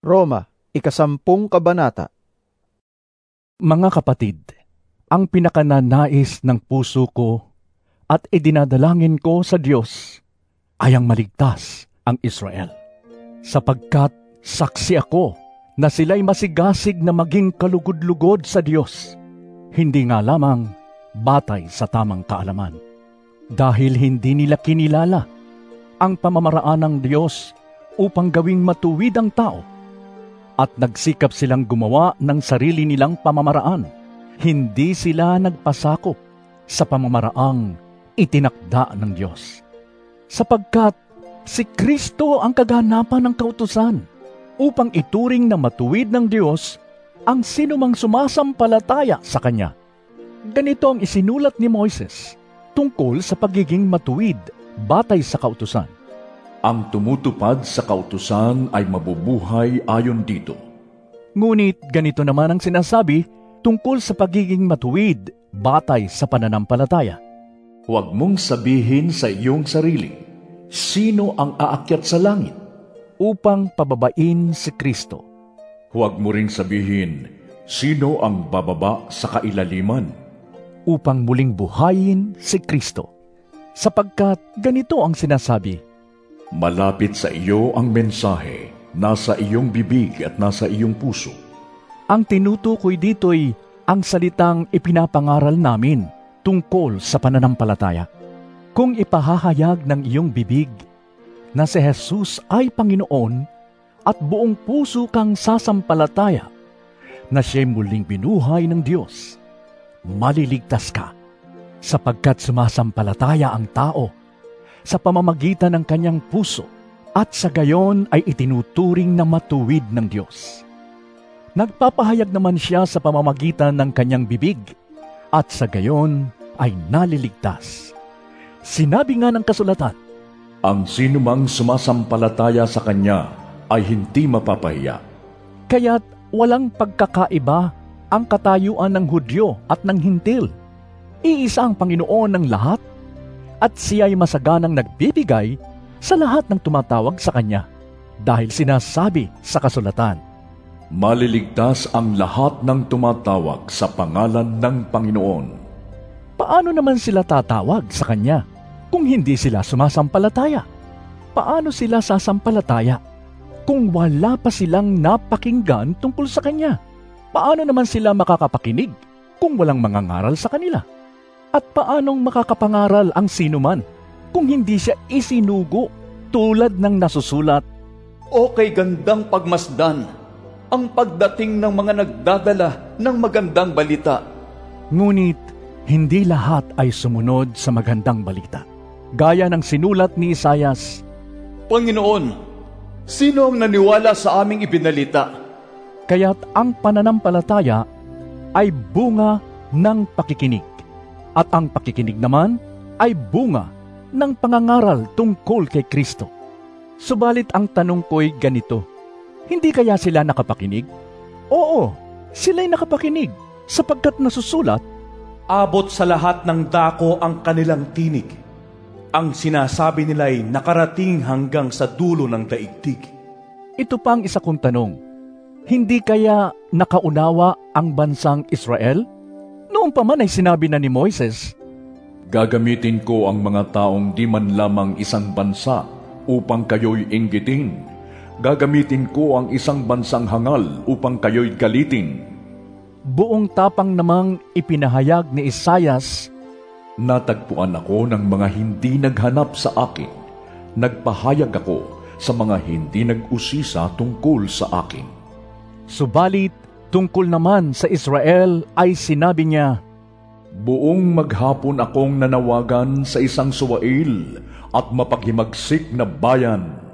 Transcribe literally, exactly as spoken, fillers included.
Roma, ikasampung kabanata. Mga kapatid, ang pinakananais ng puso ko at idinadalangin ko sa Diyos ay ang maligtas ang Israel. Sapagkat saksi ako na sila'y masigasig na maging kalugod-lugod sa Diyos, hindi nga lamang batay sa tamang kaalaman. Dahil hindi nila kinilala ang pamamaraan ng Diyos upang gawing matuwid ang tao, at nagsikap silang gumawa ng sarili nilang pamamaraan. Hindi sila nagpasakop sa pamamaraang itinakda ng Diyos. Sapagkat si Kristo ang kaganapan ng kautusan upang ituring na matuwid ng Diyos ang sinumang sumasampalataya sa Kanya. Ganito ang isinulat ni Moises tungkol sa pagiging matuwid batay sa kautusan. Ang tumutupad sa kautusan ay mabubuhay ayon dito. Ngunit ganito naman ang sinasabi tungkol sa pagiging matuwid batay sa pananampalataya. Huwag mong sabihin sa iyong sarili, sino ang aakyat sa langit? Upang pababain si Kristo. Huwag mo ring sabihin, sino ang bababa sa kailaliman? Upang muling buhayin si Kristo. Sapagkat ganito ang sinasabi, malapit sa iyo ang mensahe, nasa iyong bibig at nasa iyong puso. Ang tinutukoy dito'y ang salitang ipinapangaral namin tungkol sa pananampalataya. Kung ipahahayag ng iyong bibig na si Jesus ay Panginoon at buong puso kang sasampalataya na siya'y muling binuhay ng Diyos, maliligtas ka, sapagkat sumasampalataya ang tao sa pamamagitan ng kanyang puso at sa gayon ay itinuturing na matuwid ng Diyos. Nagpapahayag naman siya sa pamamagitan ng kanyang bibig at sa gayon ay naliligtas. Sinabi nga ng kasulatan, ang sinumang sumasampalataya sa Kanya ay hindi mapapahiya. Kaya't walang pagkakaiba ang katayuan ng Hudyo at ng Hintil. Iisa ang Panginoon ng lahat, at siya'y masaganang nagbibigay sa lahat ng tumatawag sa Kanya, dahil sinasabi sa kasulatan, maliligtas ang lahat ng tumatawag sa pangalan ng Panginoon. Paano naman sila tatawag sa Kanya kung hindi sila sumasampalataya? Paano sila sasampalataya kung wala pa silang napakinggan tungkol sa Kanya? Paano naman sila makakapakinig kung walang mangangaral sa kanila? At paanong makakapangaral ang sinuman kung hindi siya isinugo tulad ng nasusulat, o kay gandang pagmasdan ang pagdating ng mga nagdadala ng magandang balita. Ngunit hindi lahat ay sumunod sa magandang balita. Gaya ng sinulat ni Isaias, Panginoon, sino ang naniwala sa aming ibinalita? Kaya't ang pananampalataya ay bunga ng pakikinig. At ang pakikinig naman ay bunga ng pangangaral tungkol kay Kristo. Subalit ang tanong ko'y ganito, hindi kaya sila nakapakinig? Oo, sila'y nakapakinig sapagkat nasusulat, abot sa lahat ng dako ang kanilang tinig. Ang sinasabi nila'y nakarating hanggang sa dulo ng daigdig. Ito pang isa kong tanong, hindi kaya nakaunawa ang bansang Israel? Noong pa man ay sinabi na ni Moises, gagamitin ko ang mga taong di man lamang isang bansa upang kayo'y inggitin. Gagamitin ko ang isang bansang hangal upang kayo'y galitin. Buong tapang namang ipinahayag ni Isaias, natagpuan ako ng mga hindi naghanap sa akin. Nagpahayag ako sa mga hindi nag-usisa tungkol sa akin. Subalit, tungkol naman sa Israel ay sinabi niya, buong maghapon akong nanawagan sa isang suwail at mapaghimagsik na bayan.